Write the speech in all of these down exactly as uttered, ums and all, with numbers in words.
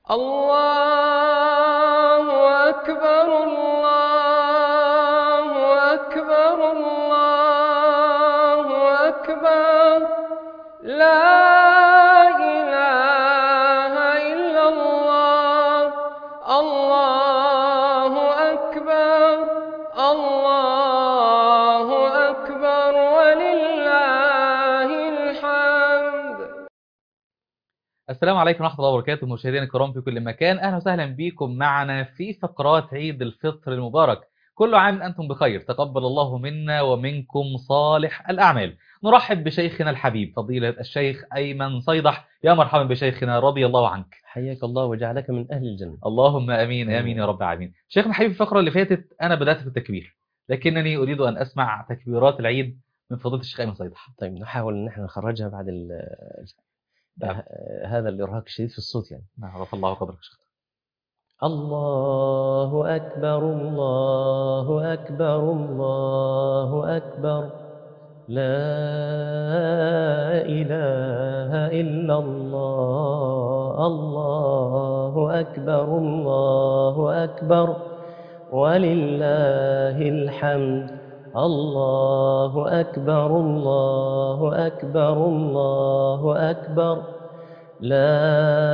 الله أكبر الله أكبر الله أكبر لا إله إلا الله الله أكبر الله أكبر ولله الحمد. السلام عليكم ورحمة الله وبركاته مشاهدينا الكرام في كل مكان، أهلا وسهلا بكم معنا في فقرات عيد الفطر المبارك. كل عام أنتم بخير، تقبل الله منا ومنكم صالح الأعمال. نرحب بشيخنا الحبيب فضيلة الشيخ أيمن صيدح. يا مرحبا بشيخنا رضي الله عنك. حياك الله وجعلك من أهل الجنة. اللهم أمين آمين يا رب العالمين. شيخنا الحبيب، الفقرة اللي فاتت أنا بدأت في التكبير، لكنني أريد أن أسمع تكبيرات العيد من فضيلة الشيخ أيمن صيدح. طيب نحاول أن احنا نخرجها بعد ال نعم. هذا الإرهاق الشديد في الصوت يعني. نعم، رفع الله قدرك شيخ. الله أكبر الله أكبر الله أكبر لا إله إلا الله الله أكبر الله أكبر ولله الحمد الله أكبر الله أكبر الله أكبر لا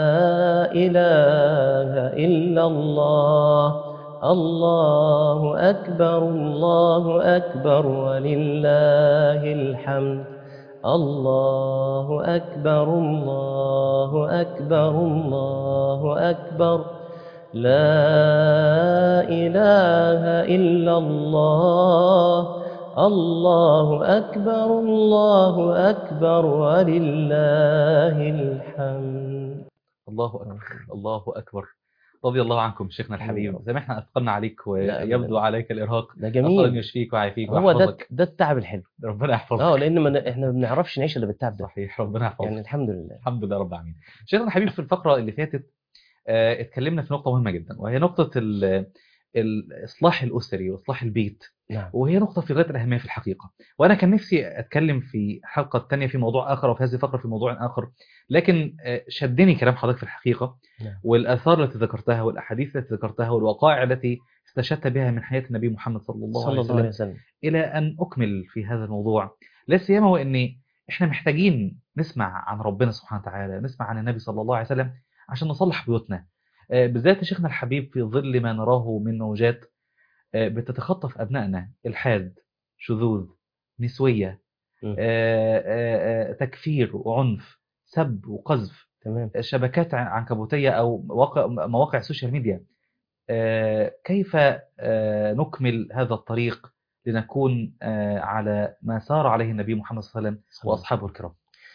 إله إلا الله الله أكبر الله أكبر ولله الحمد الله أكبر الله أكبر الله أكبر لا إله إلا الله الله أكبر الله أكبر ولله الحمد. الله أكبر الله أكبر. رضي الله عنكم شيخنا الحبيب. زي ما احنا أثقلنا عليك ويبدو عليك الإرهاق. ده جميل. أصلا يشفيك ويعافيك هو ده ويحفظك. ده التعب الحلو. ربنا يحفظك. اه لأن من احنا ما بنعرفش نعيش إلا بالتعب ده. صحيح، ربنا يحفظك. يعني الحمد لله. الحمد لله رب العالمين. شيخنا الحبيب، في الفقرة اللي فاتت اه اتكلمنا في نقطة مهمة جدا، وهي نقطة الإصلاح الأسري وإصلاح البيت. نعم. وهي نقطة في غاية الأهمية في الحقيقة، وأنا كان نفسي أتكلم في حلقة تانية في موضوع آخر، وفي هذه الفقرة في موضوع آخر، لكن شدني كلام حضرتك في الحقيقة. نعم. والآثار التي ذكرتها والأحاديث التي ذكرتها والوقائع التي استشهدت بها من حياة النبي محمد صلى الله, صلى عليه, الله وسلم عليه وسلم إلى أن أكمل في هذا الموضوع. لا سيما وإن إحنا محتاجين نسمع عن ربنا سبحانه وتعالى، نسمع عن النبي صلى الله عليه وسلم عشان نصلح بيوتنا، بالذات شيخنا الحبيب في ظل ما نراه من موجات بتتخطف أبنائنا: الحاد، شذوذ، نسوية، آآ آآ تكفير وعنف، سب وقذف، تمام. شبكات عنكبوتية أو مواقع, مواقع السوشيال ميديا. كيف نكمل هذا الطريق لنكون على ما سار عليه النبي محمد صلى الله عليه وسلم وأصحابه الكرام؟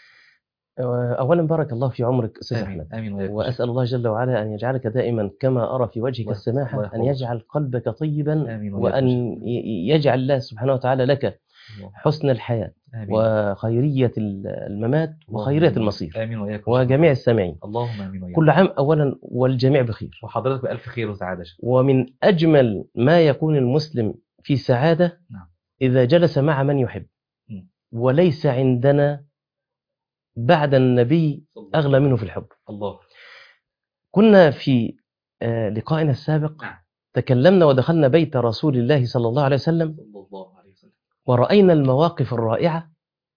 أولا بارك الله في عمرك أستاذ أحمد. آمين. وأسأل الله جل وعلا أن يجعلك دائما كما أرى في وجهك السماحة، أن يجعل قلبك طيبا، وأن يجعل الله سبحانه وتعالى لك حسن الحياة آمين. وخيرية الممات وخيرية المصير آمين وإياكم وجميع السامعين. اللهم آمين وإياكم. كل عام أولا والجميع بخير، وحضرتك بألف خير وسعادة. ومن أجمل ما يكون المسلم في سعادة نعم. إذا جلس مع من يحب، وليس عندنا بعد النبي أغلى منه في الحب. الله. كنا في لقائنا السابق نعم. تكلمنا ودخلنا بيت رسول الله صلى الله عليه وسلم، ورأينا المواقف الرائعة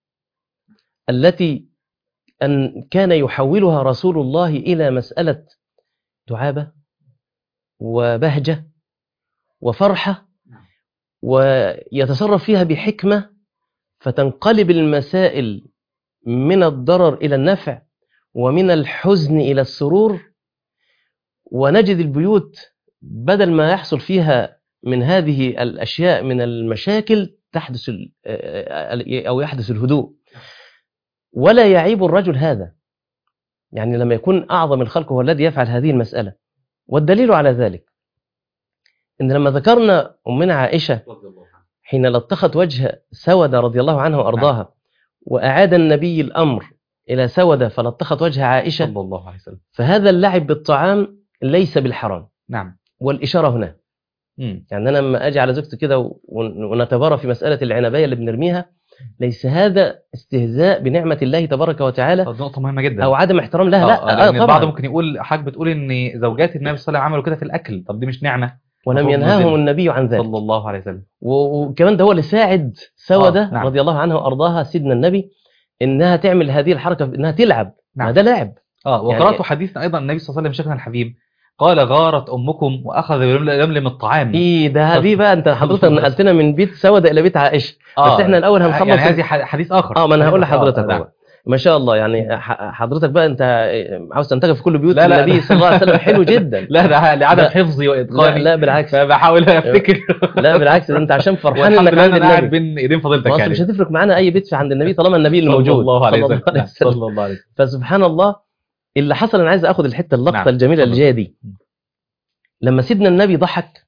التي أن كان يحولها رسول الله إلى مسألة دعابة وبهجة وفرحة، ويتصرف فيها بحكمة، فتنقلب المسائل من الضرر إلى النفع، ومن الحزن إلى السرور، ونجد البيوت بدل ما يحصل فيها من هذه الأشياء من المشاكل تحدث أو يحدث الهدوء. ولا يعيب الرجل هذا، يعني لما يكون أعظم الخلق هو الذي يفعل هذه المسألة. والدليل على ذلك إن لما ذكرنا أمنا عائشة حين لطخت وجه سودة رضي الله عنها وأرضاها، وأعاد النبي الأمر إلى سودة فلطخت وجه عائشة صلى الله عليه وسلم، فهذا اللعب بالطعام ليس بالحرام. نعم. والإشارة هنا مم. يعني أنا لما أجي على زوجتي كده ونتبارى في مسألة العنبية اللي بنرميها، ليس هذا استهزاء بنعمة الله تبارك وتعالى طب نقطة مهمة جدا. أو عدم احترام لها. آه، لا آه، آه لأن البعض طبعا. ممكن يقول، حضرتك بتقول إن زوجات النبي صلى الله عليه وسلم عملوا كده في الأكل، طب دي مش نعمة؟ ولم المفروض ينهاهم ننزل. النبي عن ذلك. صلى الله عليه وسلم. و- وكمان ده هو اللي ساعد سودة آه، نعم. رضي الله عنها وأرضاها سيدنا النبي إنها تعمل هذه الحركة، إنها تلعب. نعم. ما ده لعب. اه وقرأت يعني حديث أيضا النبي صلى الله عليه وسلم شيخنا الحبيب قال غارت أمكم وأخذ يلملم الطعام. إيه ده؟ دي بقى أنت حضرتك نقلتنا من بيت سودة إلى بيت عائشة. آه بس إحنا الأول هنخلص يعني هذه حديث آخر. اه ما انا هقول آه، لحضرتك نعم. بقى. ما شاء الله يعني ح- حضرتك بقى انت عاوز تنتقل في كل بيوت لا لا النبي صلى الله عليه وسلم. حلو جدا. لا ده لعدم لا. حفظي لا, وإتقاني. لا بالعكس. فبحاول أفتكر. لا بالعكس، ده انت عشان فرحان والحمد انك لله عند أنا قاعد النبي. بين إيدين فضيلتك ما أصل يعني. مش هتفرق معانا اي بيت في عند النبي طالما النبي اللي موجود. صلى الله عليه صلى الله عليه وسلم. وسلم. صلى الله عليه وسلم. فسبحان الله اللي حصل، انا عايز اخد الحته اللقطه نعم. الجميله اللي اتفضل. جايه دي. لما سيدنا النبي ضحك،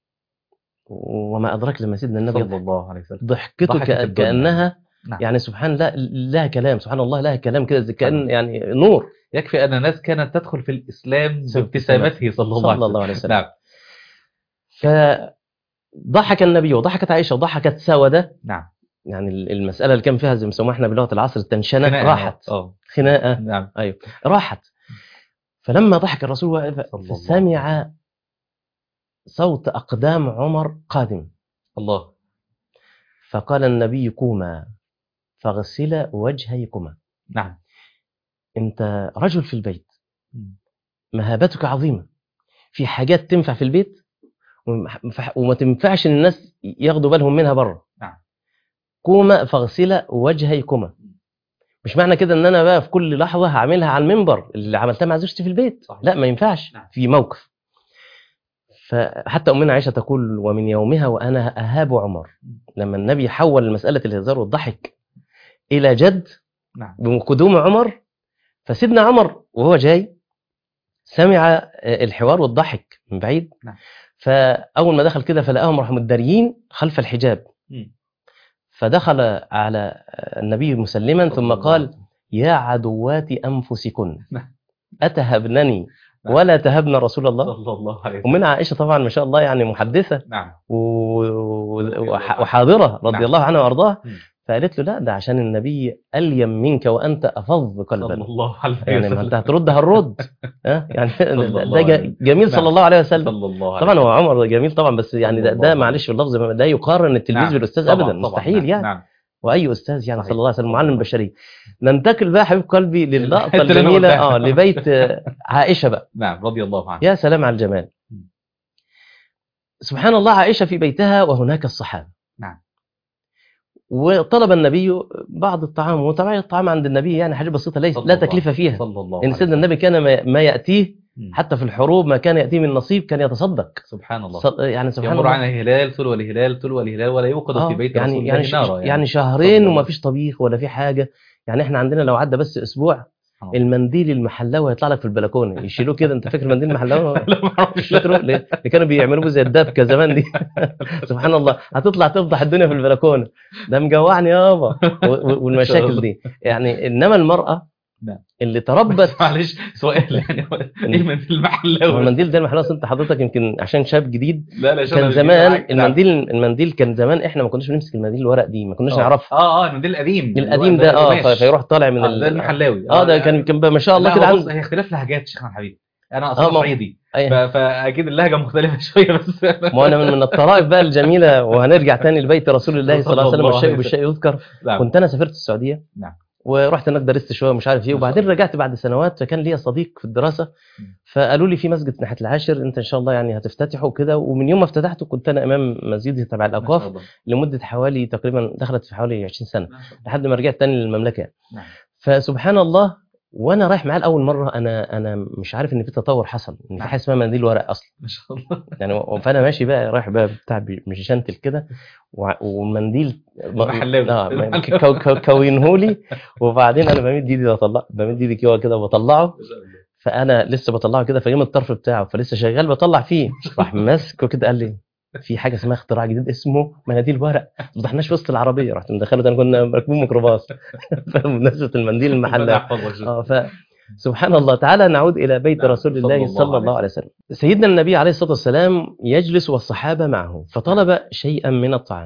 وما ادراك لما سيدنا النبي صلى يضحك، الله عليه وسلم. ضحكته ضحكت كأ- الدنيا. كانها نعم. يعني سبحان الله لها كلام، سبحان الله لها كلام كده زي كأن يعني نور. يكفي أن الناس كانت تدخل في الإسلام صلى بابتسامته صلى الله عليه الله عليه وسلم. وسلم. نعم. فضحك النبي وضحكت عائشة وضحكت سودة. نعم. يعني المسألة اللي كان فيها زي ما بنسموها احنا بلغة العصر التنشنة، خناقة. راحت. اه خناقة. نعم. أيوه راحت. فلما ضحك الرسول واقف فسمع صوت أقدام عمر قادم. الله. فقال النبي قوما فاغسلا وجهيكما. نعم. انت رجل في البيت، مهابتك عظيمة، في حاجات تنفع في البيت وما تنفعش الناس ياخدوا بالهم منها بره. نعم. قوما فاغسلا وجهيكما. مش معنى كده ان انا بقى في كل لحظة هعملها على المنبر اللي عملتها مع زوجتي في البيت. صحيح. لا ما ينفعش. نعم. في موقف. فحتى أمنا عائشة تقول ومن يومها وأنا أهاب عمر، لما النبي حول مسألة الهزار والضحك إلى جد. نعم. بقدوم عمر، فسيدنا عمر وهو جاي سمع الحوار والضحك من بعيد. نعم. فأول ما دخل كده فلقاهم راحوا متداريين خلف الحجاب. م. فدخل على النبي مسلما ثم قال يا عدوات أنفسكن أتهبنني ولا تهبنا رسول الله صلى الله عليه وسلم. ومن عائشة طبعا ما شاء الله يعني محدثة. نعم. وحاضرة رضي نعم. الله عنها وارضاها. فقالت له لا ده عشان النبي أليم منك وأنت أفض قلبا صلى الله عليه وسلم. يعني ما أنت هتردها الرد. يعني ده جميل صلى الله عليه وسلم. صلى الله عليه طبعا هو عمر جميل طبعا، بس يعني ده, ده معلش في اللفظ ده يقارن التلميذ نعم. بالأستاذ طبعًا أبدا طبعًا مستحيل نعم. يعني نعم. وأي أستاذ يعني صلى الله عليه وسلم معلم بشري. ننتقل بقى حبيب قلبي للقطة الجميلة اه لبيت عائشة بقى. نعم رضي الله عنها. يا سلام على الجمال. سبحان الله، عائشة في بيتها وهناك الصحابة. نعم. وطلب النبي بعض الطعام، وطبعا الطعام عند النبي يعني حاجة بسيطة ليس لا تكلفة فيها. صلى الله عليه وسلم. إن سيدنا النبي كان ما يأتيه حتى في الحروب ما كان يأتيه من نصيب كان يتصدق. سبحان الله. ص... يعني سبحان يمر الله. عن الهلال تلو الهلال تلو الهلال ولا يوقد آه في بيت يعني رسول يعني الله نارا. يعني, يعني شهرين وما فيش طبيخ ولا في حاجة. يعني احنا عندنا لو عدى بس أسبوع أوه. المنديل المحلاوي هيطلع لك في البلكونه يشيلوه كده. انت فاكر المنديل المحلاوي؟ مش فاكره اللي كانوا بيعملوه زي الدبكه زمان دي. سبحان الله، هتطلع تفضح الدنيا في البلكونه. ده مجوعني يابا والمشاكل دي يعني. انما المراه اللي تربت معلش سؤال يعني ايه المنديل المحلاوي؟ المنديل ده المحلاوي انت حضرتك يمكن عشان شاب جديد. لا لا كان زمان المنديل المنديل كان زمان احنا ما كناش بنمسك المنديل الورق دي، ما كناش نعرفها. اه اه المنديل القديم القديم ده اه فيروح طالع من آه ده المحلاوي. اه ده كان كان ما شاء الله كده. عند هي اختلاف لهجات شيخنا الحبيب. انا اصلا صعيدي فاكيد اللهجه مختلفه شويه بس. ما انا من, من الطرائف بقى الجميله. وهنرجع تاني لبيت رسول الله صلى الله عليه وسلم والشيء بالشيء يذكر. كنت انا سافرت السعوديه. نعم. ورحت هناك درست شويه مش عارف ايه، وبعدين رجعت بعد سنوات. فكان ليا صديق في الدراسه فقالوا لي في مسجد ناحيه العاشر انت ان شاء الله يعني هتفتتحه وكده. ومن يوم ما افتتحته كنت انا امام مسجد تبع الاوقاف لمده حوالي تقريبا دخلت في حوالي عشرين سنه لحد ما رجعت تاني للمملكه. نعم. فسبحان الله وانا رايح معاه لاول مره انا انا مش عارف ان في تطور حصل، ان في حاجه اسمها منديل ورق اصلا. ما شاء الله. يعني فانا ماشي بقى رايح بقى بتاع مش شنتل كده والمنديل محلاوي كوينه لي. وبعدين انا بمد ايدي اطلع بمد ايدي كده وبطلعه. فانا لسه بطلعه كده فجيم الطرف بتاعه فلسه شغال بطلع فيه. راح ماسكه كده قال لي في حاجه اسمها اختراع جديد اسمه مناديل ورق ما فتحناش في وسط العربيه. رحت مدخله انا كنا راكبين ميكروباص بمناسبه المنديل المحلاوي. اه ف سبحان الله. تعالى نعود الى بيت رسول الله صلى الله عليه وسلم. سيدنا النبي عليه الصلاه والسلام يجلس والصحابه معه فطلب شيئا من الطعام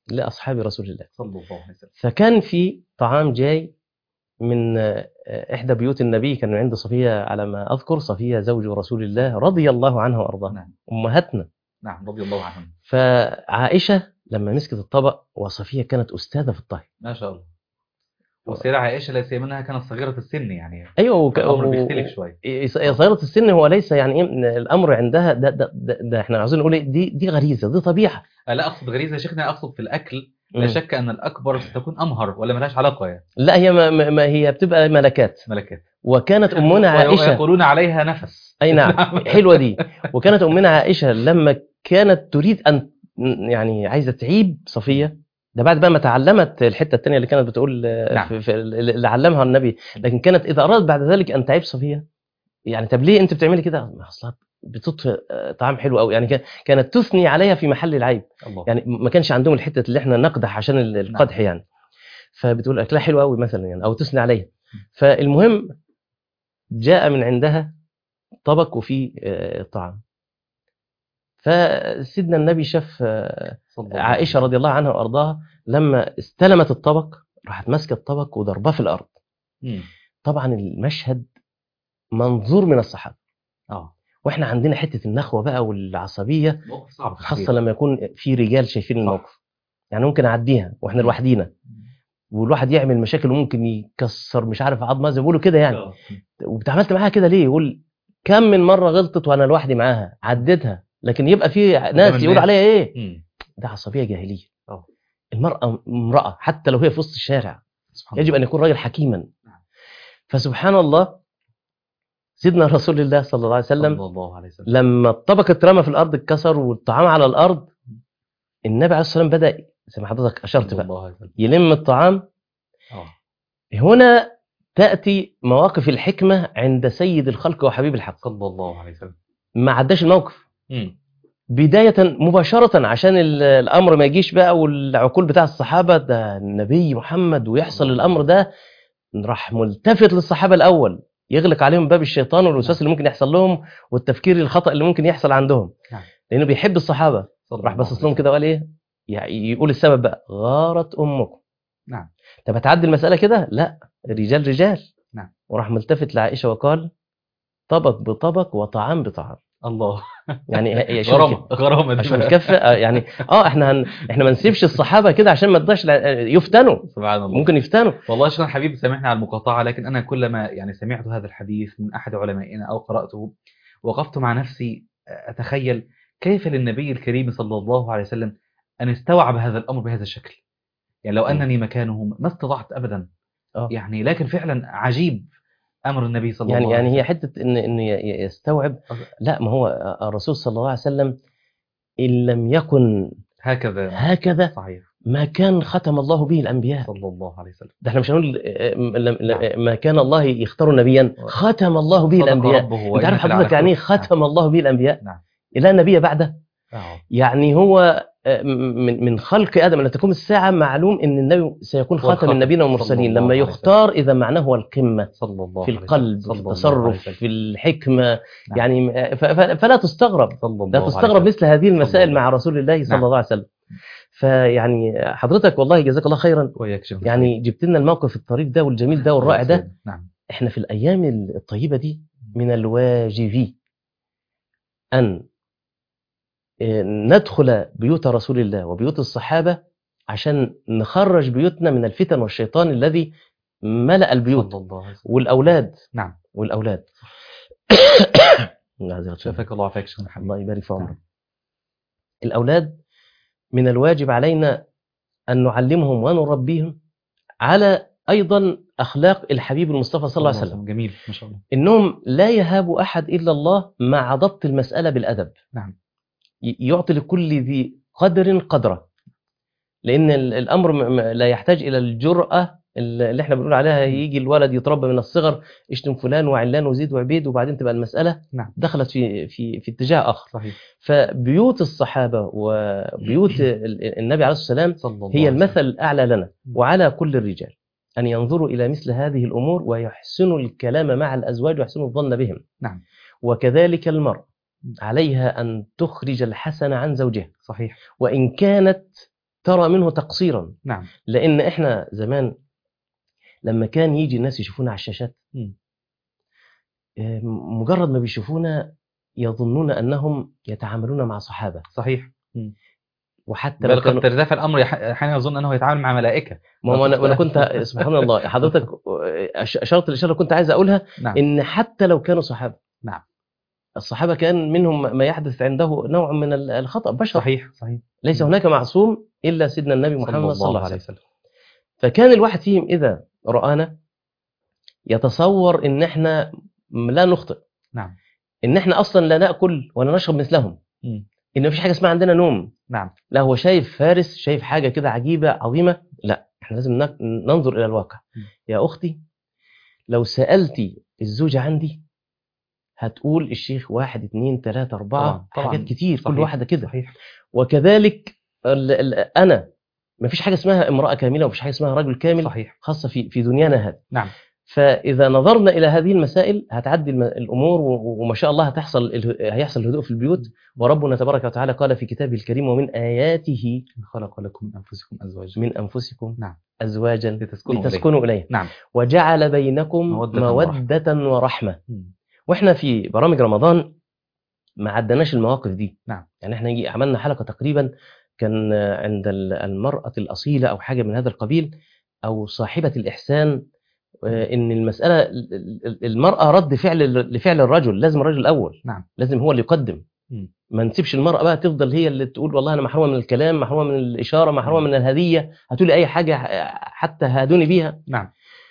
لأصحاب رسول الله. صلى الله عليه وسلم. فكان في طعام جاي من آه، إحدى بيوت النبي، كان عند صفية على ما أذكر، صفية زوج رسول الله رضي الله عنها وأرضاها، نعم أمهاتنا. نعم رضي الله عنهم. فعائشة لما مسكت الطبق، وصفية كانت أستاذة في الطهي. ما شاء الله. والسيدة عائشة لا سيما انها كانت صغيرة السن يعني. أيوة، وك... الأمر و- بيختلف شوية. إيه، صغيرة السن هو ليس يعني إيه الأمر عندها ده, ده, ده, ده إحنا عاوزين نقول إيه، دي دي غريزة، دي طبيعة. آه، لا أقصد غريزة يا شيخنا، أقصد في الأكل. لا مم. شك أن الأكبر ستكون أمهر، ولا ملهاش علاقة يعني. لا، هي ما, ما ما هي بتبقى ملكات. ملكات. وكانت أمنا وي- عائشة، ويقولون عليها نفس. أي نعم، حلوة دي. وكانت أمنا عائشة لما كانت تريد أن يعني عايزة تعيب صفية، ده بعد بقى ما تعلمت الحتة التانية اللي كانت بتقول آه، نعم. في في اللي علمها النبي، لكن كانت إذا أرادت بعد ذلك أن تعيب صفية، يعني طب ليه أنت بتعملي كده؟ ما أصلها بتطفئ آه، طعام حلو قوي، يعني كان- كانت تثني عليها في محل العيب. الله. يعني ما كانش عندهم الحتة اللي احنا نقدح عشان ال- القدح نعم. يعني. فبتقول أكلها حلو قوي مثلا يعني، أو تثني عليها. فالمهم جاء من عندها طبق وفيه آه، طعام. فسيدنا النبي شاف آه، صلى الله عائشة عليه رضي الله عنها وأرضاها لما استلمت الطبق، راحت ماسكة الطبق وضرباه في الأرض. وسلم. مم. طبعا المشهد منظور من الصحابة، اه واحنا عندنا حتة النخوة بقى والعصبية، موقف صعب في خاصة الحقيقة. لما يكون في رجال شايفين صح. الموقف. يعني ممكن أعديها واحنا مم. لوحدينا، والواحد يعمل مشاكل وممكن يكسر مش عارف عظمه زي ما بيقولوا كده يعني. آه. وبتعاملت معاها كده ليه؟ يقول كم من مره غلطت وانا لوحدي معاها عديتها، لكن يبقى في ناس يقول الناس. عليها ايه؟ مم. ده عصبيه جاهليه. اه المراه امراه حتى لو هي في وسط الشارع، سبحان يجب الله. ان يكون راجل حكيما. نعم. فسبحان الله، سيدنا رسول الله صلى الله عليه وسلم صلى الله عليه وسلم. لما الطبق اترمى في الارض اتكسر والطعام على الارض، النبي عليه الصلاه والسلام بدا زي ما حضرتك اشرت صلى بقى الله عليه وسلم. يلم الطعام. اه هنا تأتي مواقف الحكمة عند سيد الخلق وحبيب الحق. صلى الله عليه وسلم. ما عداش الموقف مم. بداية مباشرة عشان ال- الأمر ما يجيش بقى والعقول بتاع الصحابة ده النبي محمد ويحصل الله. الأمر ده، راح ملتفت للصحابة الأول، يغلق عليهم باب الشيطان والوسواس اللي ممكن يحصل لهم والتفكير الخطأ اللي ممكن يحصل عندهم، نعم. لأنه بيحب الصحابة. صلى راح الله بصص عليه لهم وسلم. كده وقال إيه؟ يعني يقول السبب بقى، غارت أمكم. نعم. طب هتعدي المسألة كده؟ لا، الرجال رجال. نعم. وراح ملتفت لعائشة وقال طبق بطبق وطعام بطعام. الله. يعني هي شوف غرامة كده. غرامة دي عشان بقى. نكفي آه، يعني اه احنا هن... احنا ما نسيبش الصحابه كده عشان ما تضيعش لا- يفتنوا، سبحان الله. ممكن يفتنوا. والله شيخنا حبيبي سامحني على المقاطعة، لكن أنا كلما يعني سمعت هذا الحديث من أحد علمائنا أو قرأته وقفت مع نفسي أتخيل كيف للنبي الكريم صلى الله عليه وسلم أن استوعب هذا الأمر بهذا الشكل. يعني لو أنني مكانه ما استطعت أبدا. اه يعني لكن فعلا عجيب أمر النبي صلى يعني الله عليه يعني وسلم. هي حته ان ان ي- يستوعب. لا، ما هو الرسول صلى الله عليه وسلم ان لم يكن هكذا. هكذا صحيح. ما كان ختم الله به الانبياء. صلى الله عليه وسلم. ده احنا مش هنقول آه، م- لم- لم- ما كان الله يختار نبيا ختم الله به صدق الانبياء. ربه انت عارف وإنك حضرتك لعلى يعني ايه خلق. ختم الله به الانبياء؟ نعم. لا نبي بعده. آه. يعني هو آه، من من خلق ادم الى تقوم الساعه معلوم ان النبي سيكون هو خاتم الخاتم. النبيين صلى والمرسلين. الله لما عليه يختار اذا معناه هو القمه صلى الله في عليه وسلم. القلب، صلى في الله عليه التصرف، وسلم. في الحكمه. نعم. يعني ف- ف- فلا تستغرب، صلى الله لا عليه تستغرب وسلم. مثل هذه صلى المسائل الله. مع رسول الله صلى نعم. الله عليه وسلم. فيعني حضرتك والله جزاك الله خيرا، وياك شيخ يعني جبت لنا الموقف الطريف ده والجميل ده والرائع ده. نعم. احنا في الايام الطيبه دي من الواجب ان ندخل بيوت رسول الله وبيوت الصحابه عشان نخرج بيوتنا من الفتن والشيطان الذي ملأ البيوت. صلى الله عليه وسلم. والاولاد نعم. والاولاد الله شافك الله عافاك شيخنا حبيبي. الله يبارك في عمرك. الاولاد من الواجب علينا ان نعلمهم ونربيهم على ايضا اخلاق الحبيب المصطفى صلى الله عليه وسلم. جميل ما شاء الله. انهم لا يهاب احد الا الله مع ضبط المساله بالادب. نعم. ي- يعطي لكل ذي قدر قدره، لان ال- الامر م- م- لا يحتاج الى الجرأه اللي احنا بنقول عليها. يجي الولد يتربى من الصغر اشتم فلان وعلان وزيد وعبيد، وبعدين تبقى المساله نعم. دخلت في في في اتجاه اخر. صحيح. فبيوت الصحابه وبيوت ال- النبي عليه الصلاه والسلام صلى الله هي عليه المثل وسلم. الأعلى لنا وعلى كل الرجال أن ينظروا إلى مثل هذه الأمور ويحسنوا الكلام مع الأزواج ويحسنوا الظن بهم. نعم. وكذلك المرأة عليها أن تخرج الحسن عن زوجها، صحيح. وإن كانت ترى منه تقصيرا. نعم. لأن إحنا زمان لما كان يجي الناس يشوفونا على الشاشات، م. مجرد ما بيشوفونا يظنون أنهم يتعاملون مع صحابة. صحيح. م. وحتى لو بل قد كانوا ترتفع الأمر أحيانا يظن أنه يتعامل مع ملائكة. ما هو أنا, أنا كنت سبحان الله حضرتك أشرت الإشارة اللي كنت عايز أقولها. نعم. إن حتى لو كانوا صحابة، نعم، الصحابة كان منهم ما يحدث عنده نوع من الخطأ، بشر. صحيح صحيح. ليس هناك معصوم إلا سيدنا النبي محمد صلى الله عليه وسلم. فكان الواحد فيهم إذا رآنا يتصور إن إحنا لا نخطئ. نعم. إن إحنا أصلا لا نأكل ولا نشرب مثلهم. م. إن مفيش حاجة اسمها عندنا نوم. نعم. لا، هو شايف فارس، شايف حاجة كده عجيبة عظيمة. لا، إحنا لازم ننظر إلى الواقع. م. يا أختي، لو سألتي الزوجة عندي هتقول الشيخ واحد اتنين تلاتة أربعة، طبعا. طبعا. حاجات كتير. صحيح. كل واحدة كده. صحيح. وكذلك ال ال أنا مفيش حاجة اسمها امرأة كاملة ومفيش حاجة اسمها رجل كامل. صحيح. خاصة في في دنيانا هذا. نعم. فإذا نظرنا إلى هذه المسائل هتعدي الأمور، وما شاء الله هتحصل هيحصل الهدوء في البيوت. وربنا تبارك وتعالى قال في كتابه الكريم: ومن آياته خلق لكم من أنفسكم أزواجا من أنفسكم نعم. أزواجا لتسكنوا, لتسكنوا إليه. نعم. وجعل بينكم مودة, مودة ورحمة, ورحمة. م. وإحنا في برامج رمضان ما عدناش المواقف دي. نعم. يعني إحنا يجي عملنا حلقة تقريبا كان عند المرأة الأصيلة أو حاجة من هذا القبيل، أو صاحبة الإحسان. إن المسألة المرأة رد فعل لفعل الرجل، لازم الرجل الأول. نعم. لازم هو اللي يقدم. م. ما نسيبش المرأة بقى تفضل هي اللي تقول والله أنا محرومة من الكلام، محرومة من الإشارة، محرومة من الهدية، هتقولي أي حاجة حتى هادوني بيها. نعم.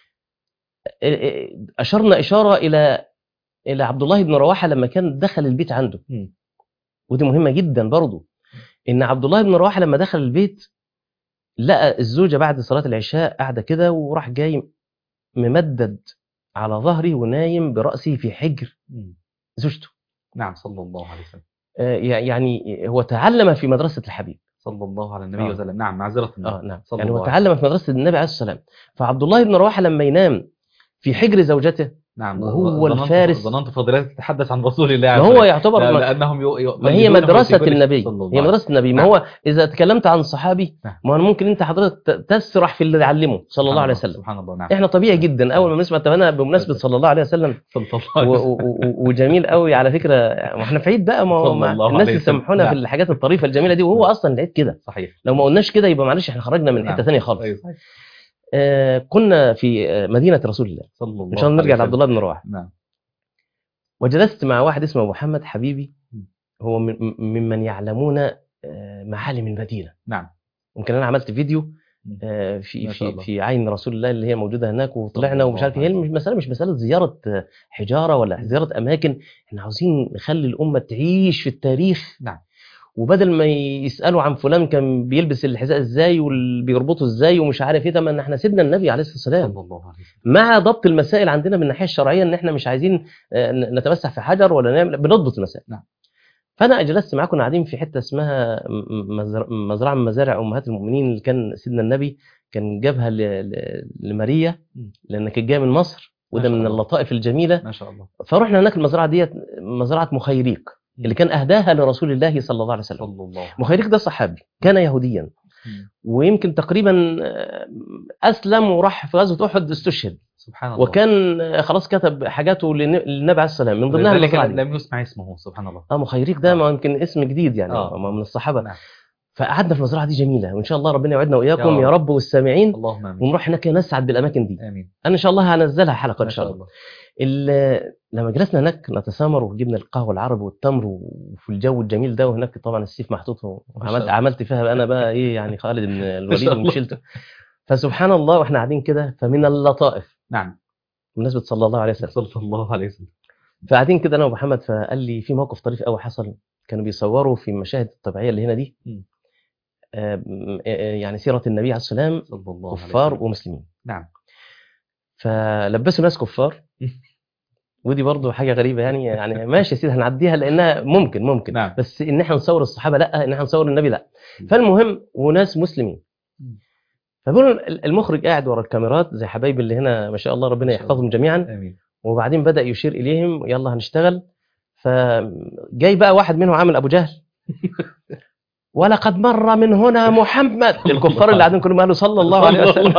أشرنا إشارة إلى إلى عبد الله بن رواحة لما كان دخل البيت عنده. م. ودي مهمة جدا برضو. إن عبد الله بن رواحة لما دخل البيت لقى الزوجة بعد صلاة العشاء قاعدة كده، وراح جاي ممدد على ظهري ونايم برأسي في حجر زوجته. نعم. صلى الله عليه وسلم. آه يعني هو تعلم في مدرسة الحبيب صلى الله على النبي آه. وسلم. نعم. معذرة. آه نعم. يعني هو تعلم في مدرسة النبي عليه الصلاة والسلام. فعبد الله بن رواحة لما ينام في حجر زوجته، نعم، وهو الفارس. ظننت فضيلتك تتحدث عن رسول الله. ما هو يعتبر لا ما لأنهم ما هي مدرسة النبي. هي مدرسة النبي. ما هو إذا تكلمت عن صحابي، ما هو ممكن أنت حضرتك تسرح في اللي علمه صلى الله عليه وسلم. سبحان الله. نعم. إحنا طبيعي جدا أول ما بنسمع تمنى بمناسبة صلى الله عليه وسلم، وجميل قوي على فكرة. وإحنا في عيد بقى، ما الناس يسامحونا في الحاجات الطريفة الجميلة دي، وهو أصلا العيد كده. صحيح. لو ما قلناش كده يبقى معلش إحنا خرجنا من حتة ثانية خالص. آه كنا في مدينة رسول الله صلى الله عليه وسلم. إن شاء الله نرجع لعبد الله بن رواحة. نعم. وجلست مع واحد اسمه محمد حبيبي، هو ممن يعلمون معالم المدينة. نعم. ممكن أنا عملت فيديو في في في عين رسول الله اللي هي موجودة هناك، وطلعنا ومش عارف. هي مش مسألة مش مسألة زيارة حجارة ولا زيارة أماكن. إحنا عاوزين نخلي الأمة تعيش في التاريخ. نعم. وبدل ما يسألوا عن فلان كان بيلبس الحذاء ازاي وبيربطه ازاي ومش عارف ايه، طبعا احنا سيدنا النبي عليه الصلاه والسلام. صلى الله عليه وسلم. مع ضبط المسائل عندنا من الناحيه الشرعيه، ان احنا مش عايزين نتمسح في حجر ولا نعمل، بنضبط المسائل. نعم. فانا جلست معاكم قاعدين في حته اسمها مزرعه من مزارع امهات المؤمنين، اللي كان سيدنا النبي كان جابها لماريا لان كانت جايه من مصر، وده من اللطائف الجميله ما شاء الله. فرحنا هناك المزرعه ديت، مزرعه مخيريق اللي كان أهداها لرسول الله صلى الله عليه وسلم. صلى الله. مخيريق ده صحابي كان يهوديا، ويمكن تقريبا أسلم وراح في غزوة أحد استشهد. سبحان الله. وكان خلاص كتب حاجاته للنبي عليه الصلاة والسلام، من ضمنها المزرعة دي. لم يسمع اسمه. سبحان الله. اه مخيريق ده ما يمكن اسم جديد يعني آه. من الصحابة. نعم. فقعدنا في المزرعة دي جميلة، وإن شاء الله ربنا يوعدنا وإياكم يا, يا رب والسامعين، اللهم آمين. ونروح هناك نسعد بالأماكن دي. آمين. أنا إن شاء الله هنزلها حلقة إن شاء الله. لما جلسنا هناك نتسامر وجبنا القهوة العربي والتمر وفي الجو الجميل ده، وهناك طبعا السيف محطوط، وعملت عملت فيها أنا بقى إيه يعني خالد بن الوليد وشلته. فسبحان الله وإحنا قاعدين كده، فمن اللطائف. نعم. بالنسبة صلى الله عليه وسلم. صلى الله عليه وسلم. فقاعدين كده أنا ومحمد، فقال لي في موقف طريف قوي حصل. كانوا بيصوروا في المشاهد الطبيعية اللي هنا دي آه يعني سيرة النبي عليه السلام، كفار ومسلمين. نعم. فلبسوا ناس كفار ودي برضو حاجة غريبة يعني يعني ماشي يا سيدي هنعديها لأنها ممكن ممكن نعم. بس إن احنا نصور الصحابة لا، إن احنا نصور النبي لا. فالمهم وناس مسلمين. فبقول المخرج قاعد ورا الكاميرات زي حبايبي اللي هنا ما شاء الله، ربنا يحفظهم جميعا. آمين. وبعدين بدأ يشير إليهم يلا هنشتغل. فجاي بقى واحد منهم عامل أبو جهل ولقد مر من هنا محمد. الكفار اللي قاعدين كلهم قالوا صلى الله عليه وسلم.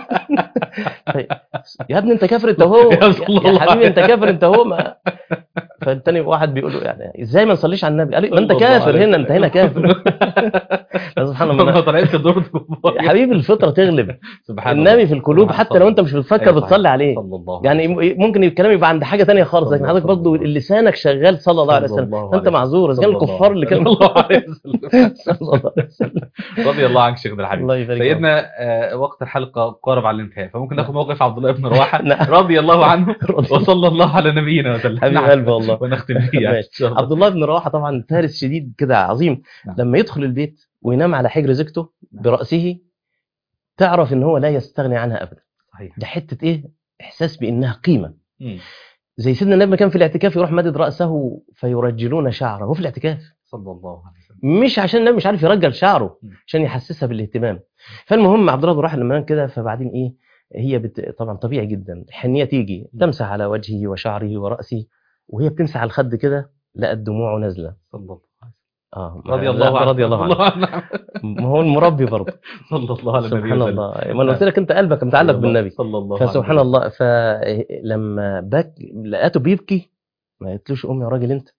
طيب، يا ابني انت كافر انت هو، يا صلى يا الله حبيبي انت كافر انت هو. ما فالتاني واحد بيقول له يعني ازاي ما نصليش على النبي؟ قال له ما انت صلى الله كافر عليه هنا، انت هنا كافر. سبحان الله. ما طلعتش دور كفار. يا حبيبي الفطره تغلب، سبحان النبي الله. في القلوب، سبحان حتى الله. لو انت مش بتفكر أيوة صحيح. بتصلي عليه. صلى الله عليه يعني وسلم. ممكن الكلام يبقى عند حاجه تانية خالص، صلى لكن الله- حضرتك صلى برضه الله. لسانك شغال صلى الله عليه صلى وسلم، الله فانت عليه معذور. اذا وسلم. كان صلى الله الكفار اللي عليه كانوا وسلم. الله عليه وسلم. صلى الله عليه وسلم. رضي الله عنك شيخنا الحبيب. الله يبارك فيك. سيدنا آه، وقت الحلقه قارب على الانتهاء، فممكن ناخد نعم. موقف عبد الله بن رواحه نعم. رضي الله عنه رضي- وصلى الله على نبينا وسلم. حبيب نعم. قلبي والله. ونختم بيه يعني. ماشي. إن شاء الله. عبد الله بن رواحه طبعا فارس شديد كده عظيم. نعم. لما يدخل البيت وينام على حجر زوجته نعم. براسه، تعرف ان هو لا يستغني عنها ابدا. صحيح. ده حته ايه، احساس بانها قيمه. مم. زي سيدنا النبي كان في الاعتكاف يروح مدد راسه فيرجلون شعره، هو في الاعتكاف صلى الله عليه وسلم. مش عشان النبي مش عارف يرجل شعره، مم. عشان يحسسها بالاهتمام. فالمهم عبد الله بن رواحه لما نام كده، فبعدين ايه، هي بت... طبعا طبيعي جدا الحنيه تيجي مم. تمسح على وجهه وشعره وراسه، وهي بتمسح على الخد كده لقت دموعه نازله. صلى الله عليه اه وسلم. رضي الله عنه. رضي الله عنه. ما هو المربي برضه. صلى الله على النبي سبحان وسلم. الله. ما انا قلت لك انت قلبك متعلق بالنبي. صلى الله عليه فسبحان وسلم. الله. فلما بك لقيته بيبكي، ما قلتلوش قوم يا راجل انت،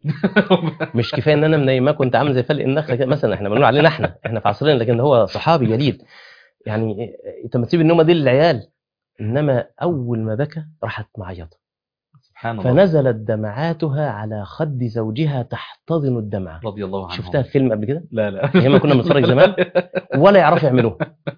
مش كفايه ان انا منيماك كنت عامل زي فلق النخله كده مثلا، احنا بنقول علينا احنا احنا في عصرنا، لكن هو صحابي جليل. يعني انت ما تسيب النومه دي للعيال. انما اول ما بكى راحت معيطه، سبحان الله. فنزلت دمعاتها على خد زوجها تحتضن الدمعه. رضي الله عنه. شفتها في فيلم قبل كده؟ لا لا. ايام ما كنا بنتفرج زمان ولا يعرفوا يعملوها،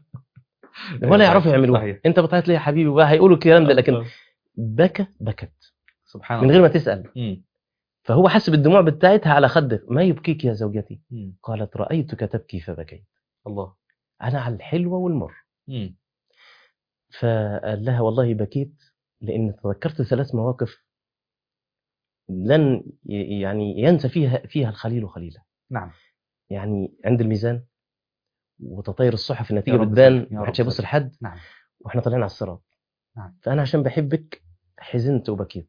ولا يعرفوا يعملوها. صحيح. انت بتعيط ليه يا حبيبي بقى، هيقولوا الكلام ده، لكن بكى بكت سبحان من الله. غير ما تسال. مم. فهو حس بالدموع بتاعتها على خده. ما يبكيك يا زوجتي؟ مم. قالت رأيتك تبكي فبكيت، الله. أنا على الحلوة والمر. مم. فقال لها والله بكيت لأن تذكرت ثلاث مواقف لن ي- يعني ينسى فيها فيها الخليل خليله. نعم. يعني عند الميزان وتطير الصحف، النتيجة يا رب بتبان، سلم. يا ما رب حدش يبص سلم. لحد، نعم. واحنا طالعين على الصراط. نعم. فأنا عشان بحبك حزنت وبكيت.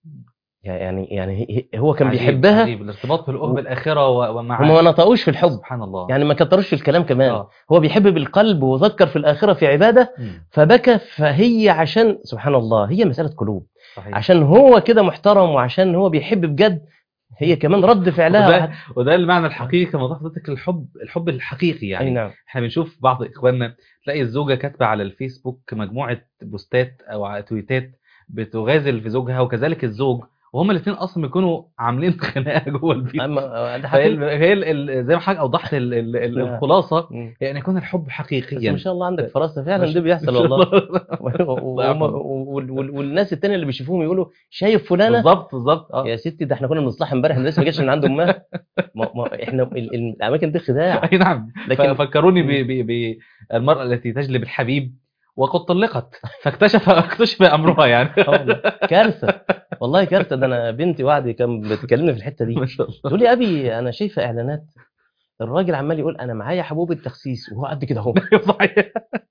يعني يعني هي- هو كان عجيب. بيحبها، عجيب. الارتباط بالأخ بالآخرة و- ومع هم ما نطقوش في الحب، سبحان الله. يعني ما كتروش في الكلام كمان. آه. هو بيحب بالقلب وذكر في الآخرة في عبادة، مم. فبكى. فهي عشان سبحان الله هي مسألة قلوب، صحيح. عشان هو كده محترم وعشان هو بيحب بجد، هي كمان رد فعلها. وده, واحد... وده المعنى الحقيقي كما وضحت حضرتك، الحب الحب الحقيقي يعني. أي نعم. احنا بنشوف بعض اخواننا تلاقي الزوجه كاتبه على الفيسبوك مجموعه بوستات او على تويتات بتغازل في زوجها، وكذلك الزوج، وهما الاثنين اصلا بيكونوا عاملين خناقه جوه البيت. أما ده فهي حقيقي. ال- هي ال- ال- زي ما حضرتك اوضحت ال- ال- ال- نعم. الخلاصه مم. هي ان يكون الحب بس حقيقيا. ما شاء الله عندك فراسة ما فعلا، شاء- ده بيحصل ما شاء والله. الله. و- الله وهم- يرحمه. وال- وال- والناس التانية اللي بيشوفوهم يقولوا شايف فلانة، بالظبط بالظبط. اه يا ستي ده احنا كنا بنصلح امبارح، لسه ما جاتش من عند امها. ما ما احنا ال- ال- الاماكن دي خداع. اي نعم. لكن- ففكروني ب- ب- بالمراه التي تجلب الحبيب وقد طلقت، فاكتشف اكتشف امرها يعني. آه والله. كارثه والله كارثه. ده انا بنتي وعدي كان بتكلمني في الحته دي، ما شاء الله. تقول لي يا ابي انا شايفه اعلانات الراجل عمال يقول انا معايا حبوب التخسيس وهو قد كده اهو. صحيح.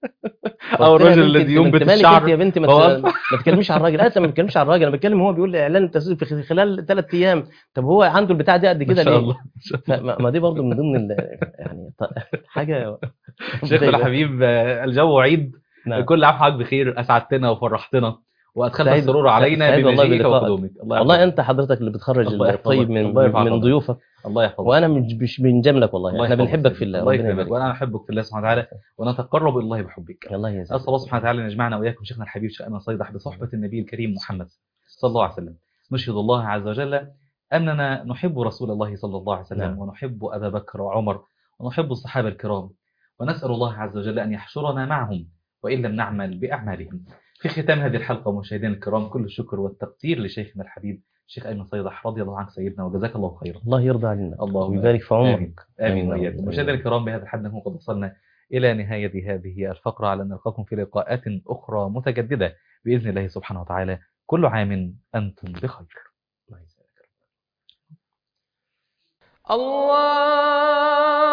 او قلت لها الرجل يا بنتي الذي انت- انت ينبت مالك الشعر. انت يا بنتي، ما هو ت- ما تتكلميش على الراجل. قالت لي ما بتكلمش على الراجل، انا بتكلم هو بيقول لي اعلان التخسيس في خلال ثلاث ايام. طب هو عنده البتاع دي قد ما كده شاء ليه؟ الله. ما شاء الله. فما ما دي برضه من ضمن ال- يعني ط- حاجه. شيخنا الحبيب، آه، الجو عيد. نعم. كل عام وحضرتك بخير، اسعدتنا وفرحتنا وادخلت سعيد- السرور علينا سعيد والله بمجيئك بلقائك. وقدومك. الله والله يحفظك. انت حضرتك اللي بتخرج الله يحفظك. الطيب من الله يرفع من قدرك. ضيوفك، الله يحفظك. وانا مش مش بنجاملك والله، الله احنا يحفظك بنحبك سيدي. في الله. الله ربنا يكرمك، يبارك وانا فيك. احبك في الله سبحانه وتعالى، ونتقرب الى الله بحبك. الله يجزاك. اسال الله سبحانه وتعالى ان يجمعنا واياكم شيخنا الحبيب شأن صيدح بصحبه النبي الكريم محمد صلى الله عليه وسلم. نشهد الله عز وجل اننا نحب رسول الله صلى الله عليه وسلم، نعم. ونحب ابا بكر وعمر، ونحب الصحابه الكرام، ونسال الله عز وجل ان يحشرنا معهم وان لم نعمل باعمالهم. في ختام هذه الحلقه مشاهدينا الكرام، كل الشكر والتقدير لشيخنا الحبيب الشيخ ايمن صيدح رضي الله عنك سيدنا، وجزاك الله خيرا. الله يرضى علينا الله ويبارك في عمرك. آمين, آمين وإياكم. آمين. مشاهدينا الكرام، بهذا الحد نكون قد وصلنا إلى نهاية هذه الفقرة، على أن نلقاكم في لقاءات أخرى متجددة بإذن الله سبحانه وتعالى. كل عام أنتم بخير. الله